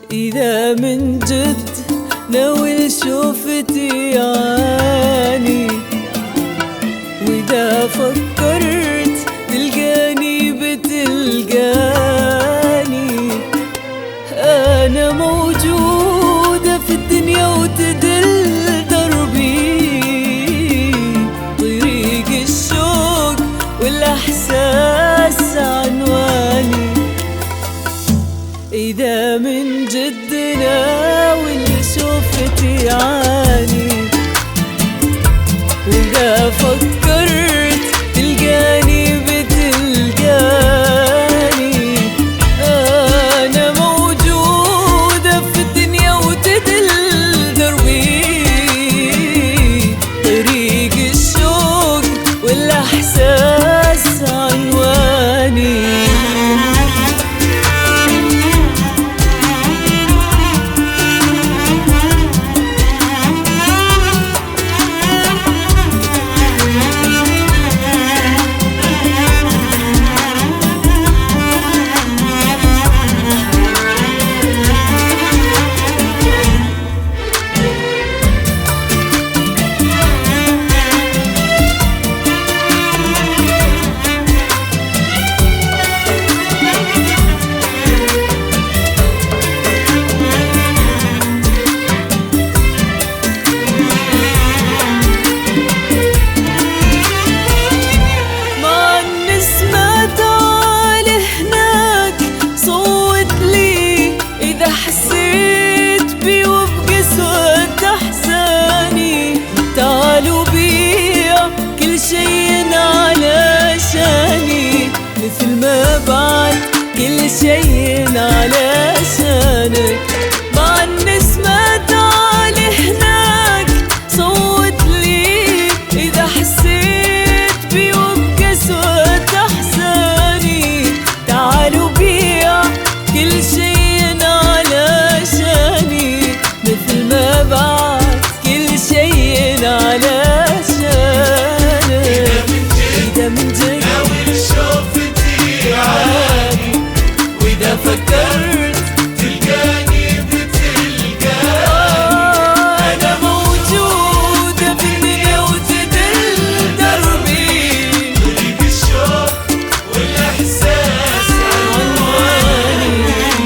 إذا من جد ناوي شوفتي عاني، وإذا فكرت تلقاني بتلقاني، أنا موجودة في الدنيا وتدل دربي، طريق الشوق والإحساس عنواني. إذا من جد ناوي شوفتي عاني، وإذا فكرت تلقاني بتلقاني، أنا موجودة في الدنيا وتدل دربي، طريق الشوق والإحساس عنواني. مثل ما بعد كل شيء علشانك، مع النسمة تعال هناك صوت لي إذا حسيت بوبقسوة أحزاني، تعالوا بيا كل شيء علشاني، مثل ما بعد كل شيء علشانك. إذا من جد وإذا فكرت تلقاني بتلقاني، أنا موجودة في الدنيا وتدل دربي، طريق الشوق والإحساس عنواني.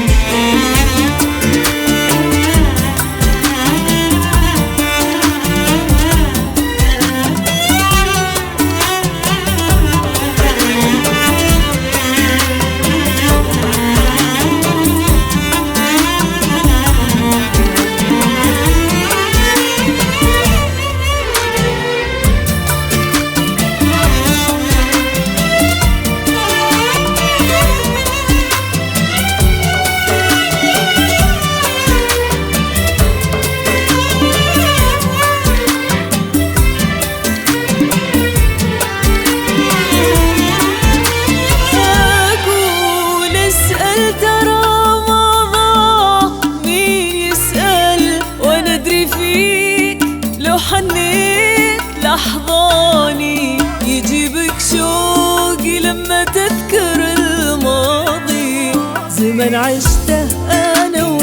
حنيت لحظاني يجيبك شوقي لما تذكر الماضي، زمن عشته أنا